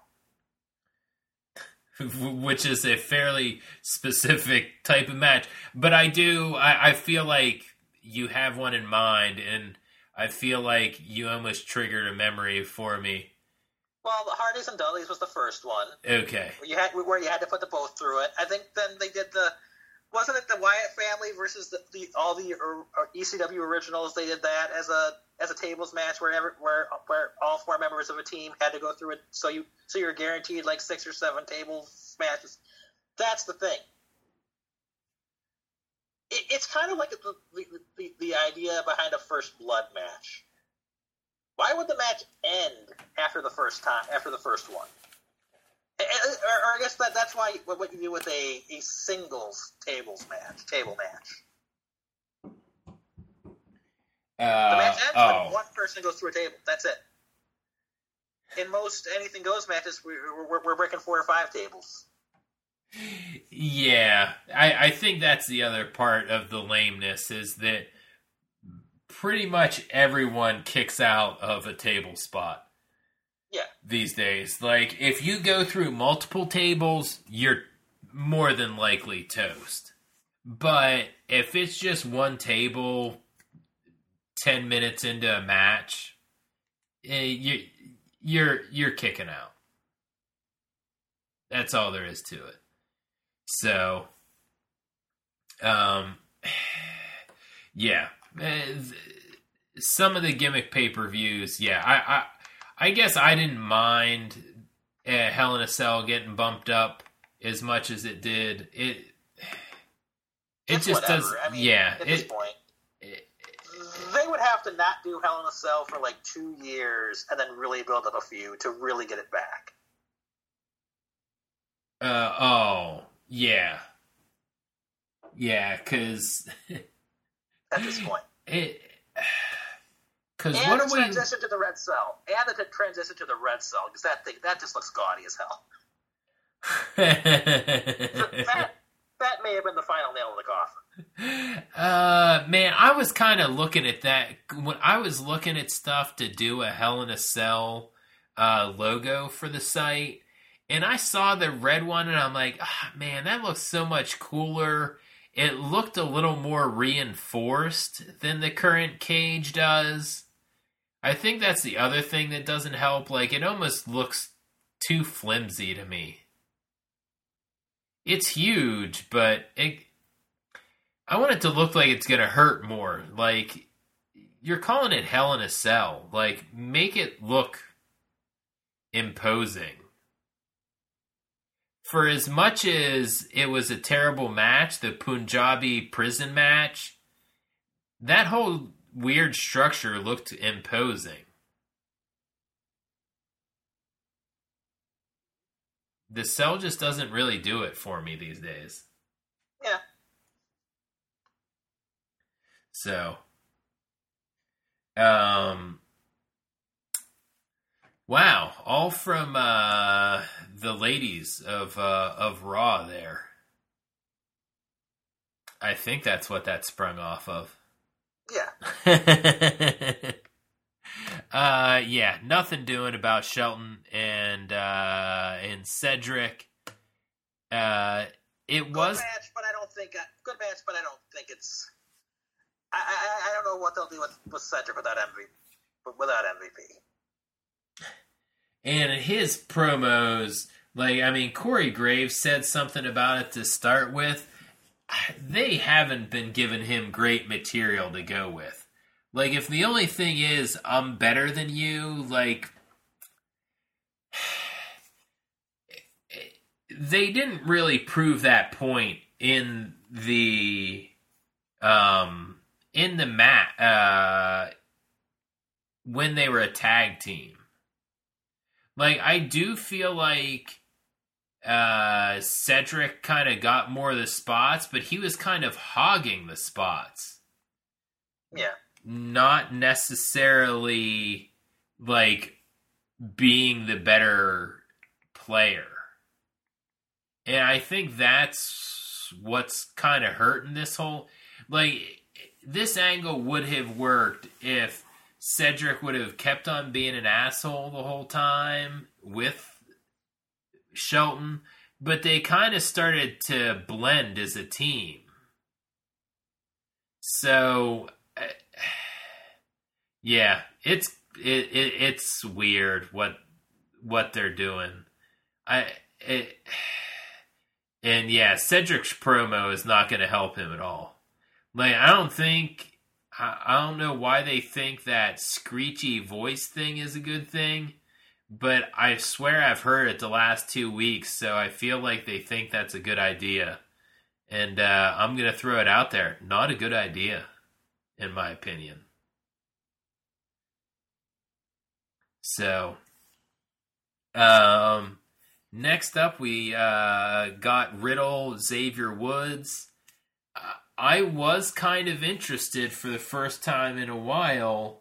Which is a fairly specific type of match. But I do, I, I feel like you have one in mind, and I feel like you almost triggered a memory for me. Well, the Hardys and Dudleys was the first one. Okay. Where you had, where you had to put the both through it. I think then they did the... Wasn't it the Wyatt family versus the, the all the or, or E C W originals? They did that as a as a tables match where every, where where all four members of a team had to go through it. So you so you're guaranteed like six or seven tables matches. That's the thing. It, it's kind of like the the, the the idea behind a first blood match. Why would the match end after the first time after the first one? Or, or I guess that that's why what you do with a, a singles tables match, table match. Uh, the match ends oh. when one person goes through a table. That's it. In most anything goes matches, we're, we're, we're breaking four or five tables. Yeah, I, I think that's the other part of the lameness is that pretty much everyone kicks out of a table spot. Yeah. These days. Like, if you go through multiple tables, you're more than likely toast. But if it's just one table, ten minutes into a match, eh, you, you're you're kicking out. That's all there is to it. So, um, yeah. Some of the gimmick pay-per-views, yeah, I, I, I guess I didn't mind uh, Hell in a Cell getting bumped up as much as it did. It, it it's just whatever. does, I mean, yeah. At it, this point, it, they would have to not do Hell in a Cell for like two years and then really build up a feud to really get it back. Uh oh, yeah, yeah, because at this point, it. Because and what the are we? transition to the red cell, and the transition to the red cell, because that thing that just looks gaudy as hell. that that may have been the final nail in the coffin. Uh, man, I was kind of looking at that when I was looking at stuff to do a Hell in a Cell uh, logo for the site, and I saw the red one, and I'm like, oh, man, that looks so much cooler. It looked a little more reinforced than the current cage does. I think that's the other thing that doesn't help. Like, it almost looks too flimsy to me. It's huge, but it, I want it to look like it's going to hurt more. Like, you're calling it Hell in a Cell. Like, make it look imposing. For as much as it was a terrible match, the Punjabi prison match, that whole weird structure looked imposing. The cell just doesn't really do it for me these days. Yeah. So, um, wow, all from uh, the ladies of uh, of Raw there. I think that's what that sprung off of. Yeah. uh, yeah, nothing doing about Shelton and uh, and Cedric. Uh, it good was match, but I don't think uh, good match, but I don't think it's. I I, I don't know what they'll do with, with Cedric without M V P. Without M V P. And his promos, like I mean, Corey Graves said something about it to start with. They haven't been giving him great material to go with. Like, if the only thing is, I'm better than you, like, they didn't really prove that point in the, um, in the mat, uh, when they were a tag team. Like, I do feel like, Uh, Cedric kind of got more of the spots, but he was kind of hogging the spots. Yeah. Not necessarily, like, being the better player. And I think that's what's kind of hurting this whole... Like, this angle would have worked if Cedric would have kept on being an asshole the whole time with Shelton, but they kind of started to blend as a team. So, uh, yeah, it's it, it it's weird what what they're doing. I it, and yeah, Cedric's promo is not going to help him at all. Like, I don't think I, I don't know why they think that screechy voice thing is a good thing. But I swear I've heard it the last two weeks, so I feel like they think that's a good idea. And uh, I'm going to throw it out there. Not a good idea, in my opinion. So, um, next up we uh, got Riddle, Xavier Woods. Uh, I was kind of interested for the first time in a while.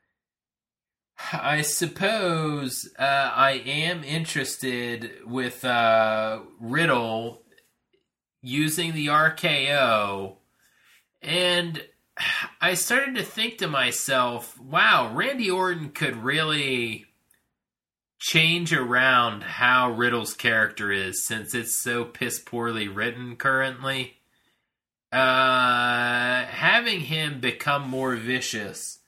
I suppose uh, I am interested with uh, Riddle using the R K O, and I started to think to myself, wow, Randy Orton could really change around how Riddle's character is, since it's so piss poorly written currently. Uh, having him become more vicious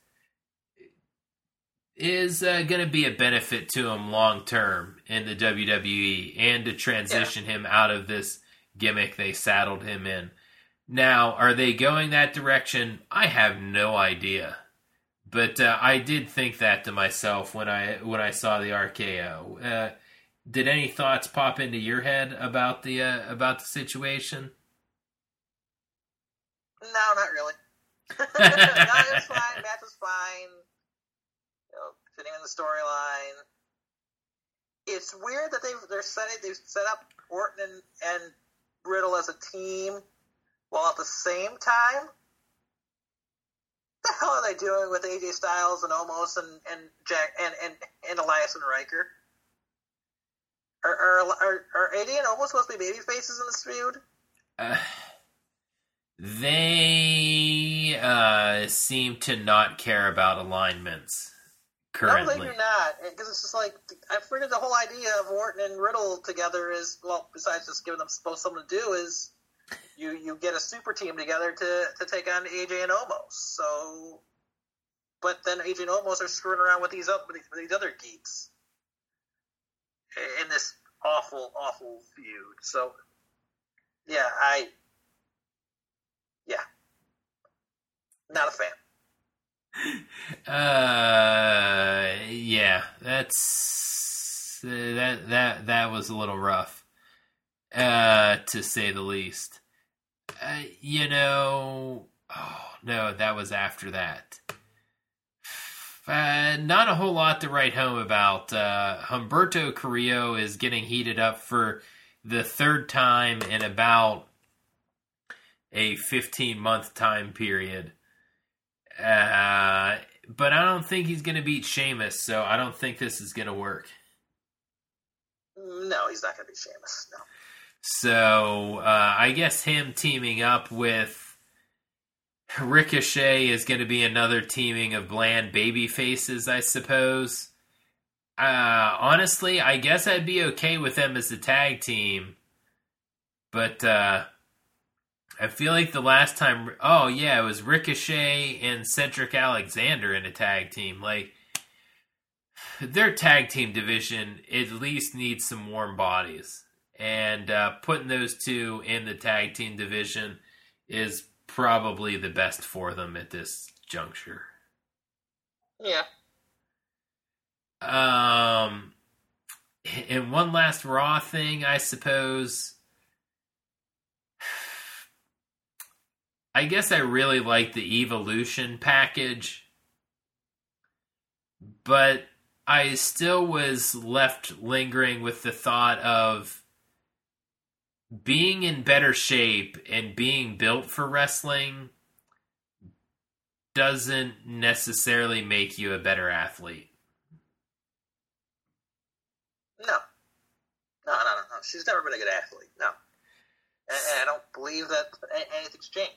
is uh, going to be a benefit to him long term in the W W E, and to transition yeah. him out of this gimmick they saddled him in. Now, are they going that direction? I have no idea. But uh, I did think that to myself when I when I saw the R K O. Uh, did any thoughts pop into your head about the uh, about the situation? No, not really. No, it was fine. Match was fine. You know, fitting in the storyline. It's weird that they've they're setting they've set up Orton and, and Riddle as a team, while at the same time, what the hell are they doing with A J Styles and Omos and and Jack and and, and Elias and Riker? Are are are, are A J and Omos supposed to be baby faces in this feud? Uh. They uh, seem to not care about alignments currently. No, they do not. Because it's just like, I figured the whole idea of Orton and Riddle together is, well, besides just giving them supposed something to do, is you, you get a super team together to, to take on A J and Omos. So, but then A J and Omos are screwing around with these, up, with these, with these other geeks in this awful, awful feud. So, yeah, I... Yeah. Not a fan. Uh, yeah, that's, uh, that, that, that was a little rough, uh, to say the least. Uh, you know, oh, no, that was after that. Uh, not a whole lot to write home about. Uh, Humberto Carrillo is getting heated up for the third time in about a fifteen-month time period. Uh, but I don't think he's going to beat Sheamus, so I don't think this is going to work. No, he's not going to beat Sheamus, no. So, uh, I guess him teaming up with Ricochet is going to be another teaming of bland baby faces, I suppose. Uh, honestly, I guess I'd be okay with them as a tag team. But, uh... I feel like the last time, oh yeah, it was Ricochet and Cedric Alexander in a tag team. Like, their tag team division at least needs some warm bodies. And uh, putting those two in the tag team division is probably the best for them at this juncture. Yeah. Um, and one last Raw thing, I suppose. I guess I really like the Evolution package, but I still was left lingering with the thought of being in better shape and being built for wrestling doesn't necessarily make you a better athlete. No. No, no, no, no. She's never been a good athlete, no. And, and I don't believe that anything's changed.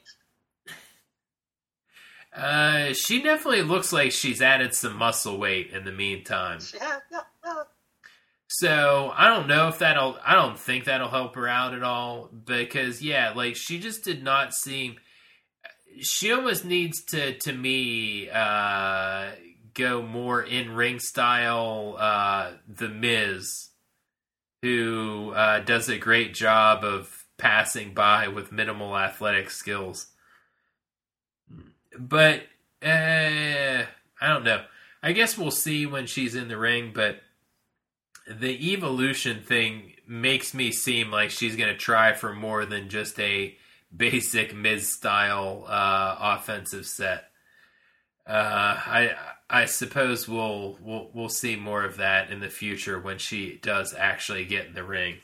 Uh, she definitely looks like she's added some muscle weight in the meantime. She has, yeah, yeah. So, I don't know if that'll, I don't think that'll help her out at all, because, yeah, like, she just did not seem, she almost needs to, to me, uh, go more in-ring style, uh, The Miz, who, uh, does a great job of passing by with minimal athletic skills. But, uh, I don't know. I guess we'll see when she's in the ring, but the Evolution thing makes me seem like she's going to try for more than just a basic Miz-style uh, offensive set. Uh, I I suppose we'll, we'll we'll see more of that in the future when she does actually get in the ring.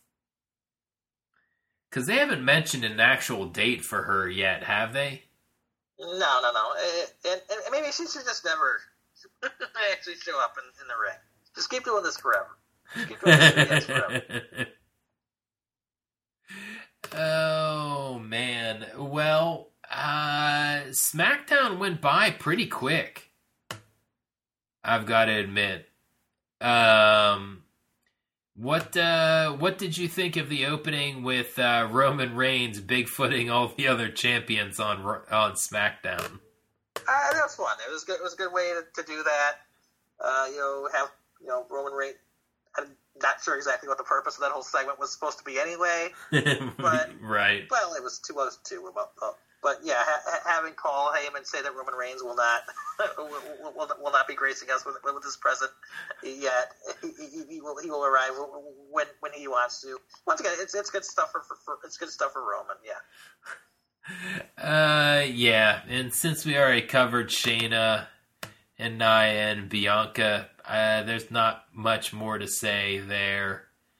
Because they haven't mentioned an actual date for her yet, have they? No, no, no. And, and maybe she should just never actually show up in, in the ring. Just keep doing this forever. Just keep doing this forever. Oh, man. Well, uh, SmackDown went by pretty quick. I've got to admit. Um, what uh, what did you think of the opening with uh, Roman Reigns bigfooting all the other champions on on SmackDown? Uh, that was fun. It was good. It was a good way to, to do that. Uh, you know, have you know Roman Reigns. I'm not sure exactly what the purpose of that whole segment was supposed to be anyway. But right. Well, it was two. Well, it was two. Well, uh, but yeah, ha- having Paul Heyman say that Roman Reigns will not will, will, will not be gracing us with, with his present yet. He, he, he will he will arrive when when he wants to. Once again, it's it's good stuff for, for, for it's good stuff for Roman. Yeah. Uh, yeah, and since we already covered Shayna and Nia and Bianca, uh, there's not much more to say there.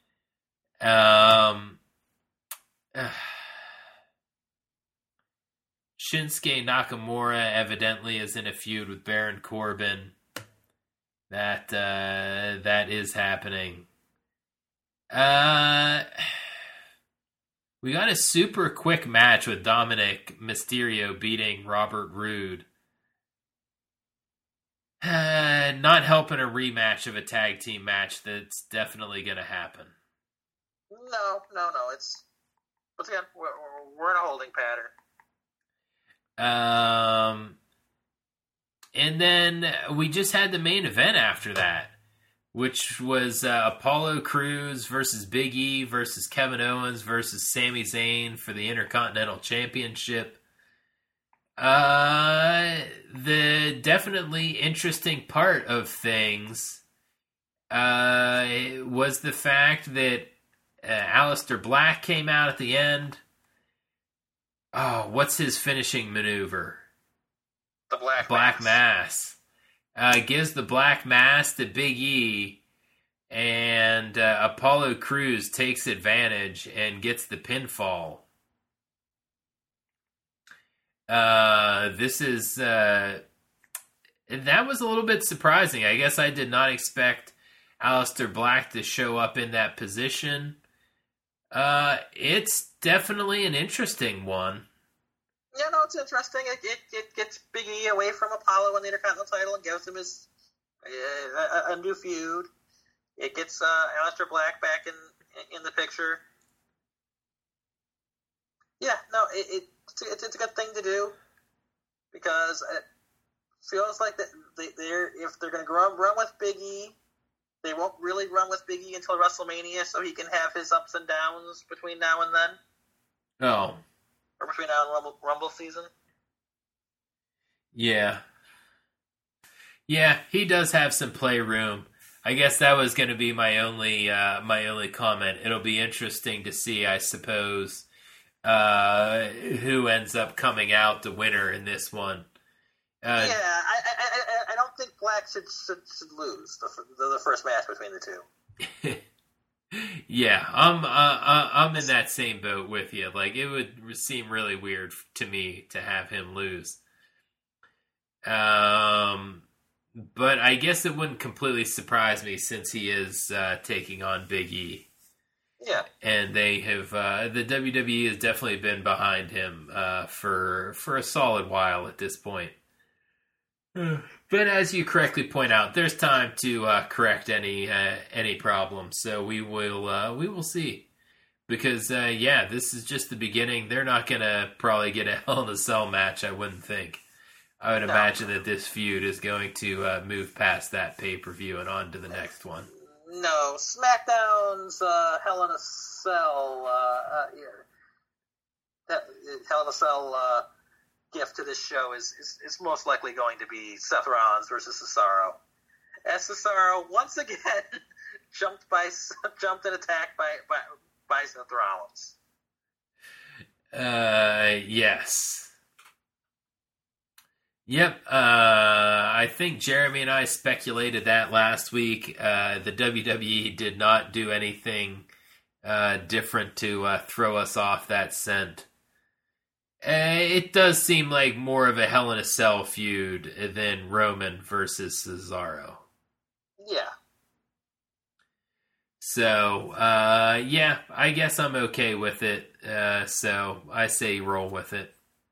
Um, uh, Shinsuke Nakamura evidently is in a feud with Baron Corbin. That uh, that is happening. Uh, we got a super quick match with Dominic Mysterio beating Robert Roode. Uh, not helping a rematch of a tag team match that's definitely going to happen. No, no, no. It's once again we're, we're in a holding pattern. Um, and then we just had the main event after that, which was uh, Apollo Crews versus Big E versus Kevin Owens versus Sami Zayn for the Intercontinental Championship. Uh, the definitely interesting part of things uh, was the fact that uh, Aleister Black came out at the end. Oh, what's his finishing maneuver? The Black Black Mass. Mass. Uh, gives the Black Mass to Big E, and uh, Apollo Crews takes advantage and gets the pinfall. Uh, this is, uh, that was a little bit surprising. I guess I did not expect Aleister Black to show up in that position. Uh, it's definitely an interesting one. Yeah, no, it's interesting. It, it, it gets Big E away from Apollo and the Intercontinental title and gives him his uh, a, a new feud. It gets uh, Aleister Black back in in the picture. Yeah, no, it, it it's, it's a good thing to do because it feels like that they, they're if they're going to run run with Big E, they won't really run with Big E until WrestleMania, so he can have his ups and downs between now and then. Oh. Or between now and Rumble, Rumble season. Yeah. Yeah, he does have some playroom. I guess that was going to be my only uh, my only comment. It'll be interesting to see, I suppose, uh, who ends up coming out the winner in this one. Uh, yeah, I, I I I don't think Black should should, should lose the, the the first match between the two. Yeah, I'm uh, I'm in that same boat with you. Like, it would seem really weird to me to have him lose. Um, but I guess it wouldn't completely surprise me since he is uh, taking on Big E. Yeah, and they have uh, the W W E has definitely been behind him uh, for for a solid while at this point. But as you correctly point out, there's time to uh, correct any uh, any problems. So we will uh, we will see, because uh, yeah, this is just the beginning. They're not gonna probably get a Hell in a Cell match, I wouldn't think. I would no. imagine that this feud is going to uh, move past that pay per view and on to the next one. No, SmackDown's uh, Hell in a Cell, uh, uh, yeah. Hell in a Cell. Uh, gift to this show is, is, is most likely going to be Seth Rollins versus Cesaro. As Cesaro once again jumped by jumped and attacked by by, by Seth Rollins. Uh, yes. Yep. Uh, I think Jeremy and I speculated that last week. Uh, the W W E did not do anything uh, different to uh, throw us off that scent. Uh, it does seem like more of a Hell in a Cell feud than Roman versus Cesaro. Yeah. So, uh, yeah, I guess I'm okay with it. Uh, so I say roll with it.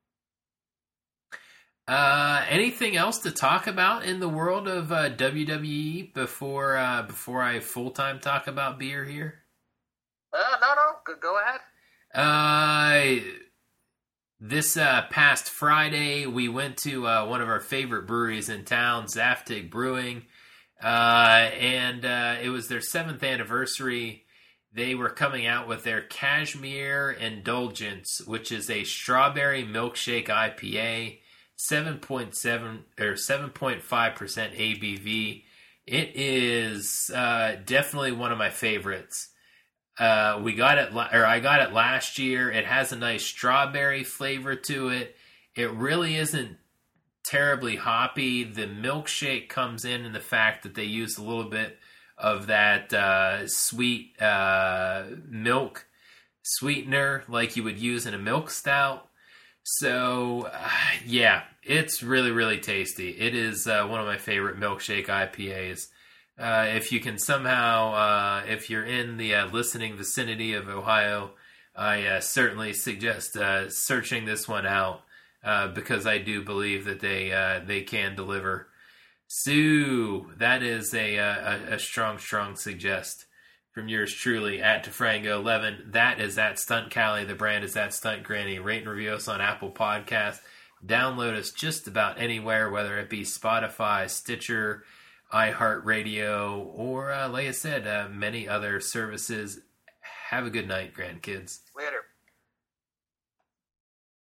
Uh, anything else to talk about in the world of uh, W W E before uh, before I full time talk about beer here? Uh, no, no, go, go ahead. Uh, this uh, past Friday, we went to uh, one of our favorite breweries in town, Zaftig Brewing, uh, and uh, it was their seventh anniversary. They were coming out with their Cashmere Indulgence, which is a strawberry milkshake I P A. seven point seven or seven point five percent A B V. It is uh, definitely one of my favorites. Uh, we got it, or I got it last year. It has a nice strawberry flavor to it. It really isn't terribly hoppy. The milkshake comes in in the fact that they use a little bit of that uh, sweet uh, milk sweetener like you would use in a milk stout. So, uh, yeah, it's really, really tasty. It is uh, one of my favorite milkshake I P As. Uh, if you can somehow, uh, if you're in the uh, listening vicinity of Ohio, I uh, certainly suggest uh, searching this one out uh, because I do believe that they uh, they can deliver. Sue, that is a, a, a strong, strong suggest from yours truly at Tefrango eleven. That is at Stunt Callie. The brand is at Stunt Granny. Rate and review us on Apple Podcasts. Download us just about anywhere, whether it be Spotify, Stitcher, iHeartRadio, or uh, like I said, uh, many other services. Have a good night, grandkids. Later.